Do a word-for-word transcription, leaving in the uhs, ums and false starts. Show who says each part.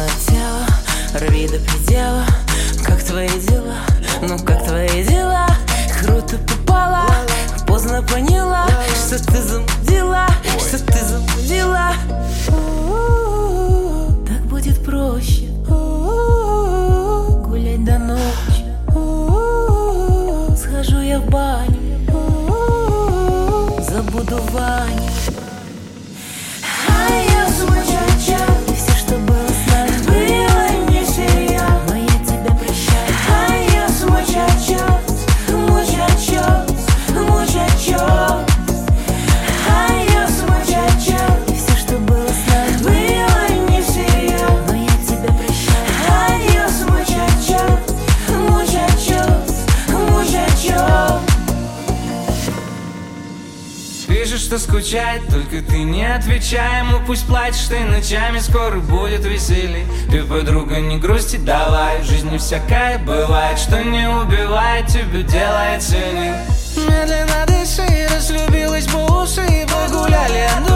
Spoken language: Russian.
Speaker 1: тело, рви до предела. Как твои дела? Ну как твои дела? Круто попала, поздно поняла, что ты замудила, что ты замудила. Так будет проще гулять до ночи. Схожу я в баню, забуду Ваню. А я сумасшедшая, и все, что было с нами, было не серьезно, но я тебя прощаю. А я сумасшедшая, мужачок, мужачок. А я сумасшедшая, и все, что было с нами, было не серьезно, но я тебя прощаю. А я сумасшедшая, мужачок, мужачок.
Speaker 2: Пишешь, что скучает, только ты не отвечай ему. Пусть плачешь ты ночами, скоро будет веселье. Ты, подруга, не грусти давай, в жизни всякое бывает. Что не убивает, тебя делает сильней. Медленно дыши, разлюбилась по уши, и погуляли.